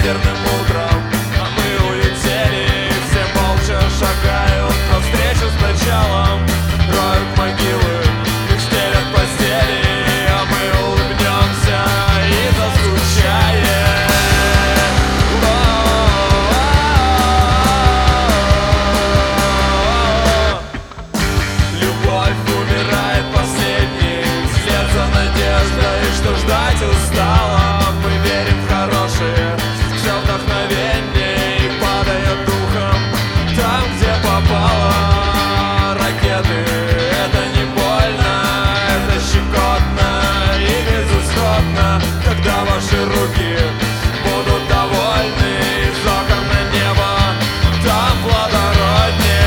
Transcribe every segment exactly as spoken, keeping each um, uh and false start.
ветерным утром, а мы улетели. Все молча шагают навстречу с началом, роют могилы и стелят постели, а мы улыбнемся и заскучаем. Любовь умирает последней, вслед за надеждой, что ждать устала. Мы верим в хорошее, все вдохновение, и падая духом там, где попало. Ракеты — это не больно, это щекотно и безысходно, когда ваши руки будут довольны. Из окон на небо там плодороднее.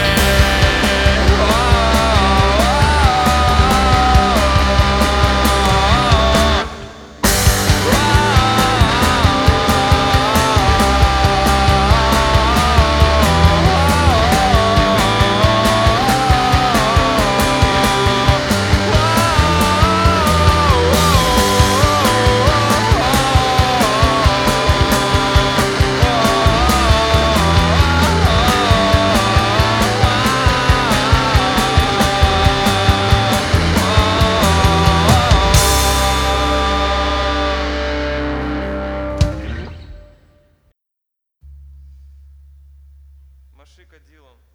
Маши Кадилом.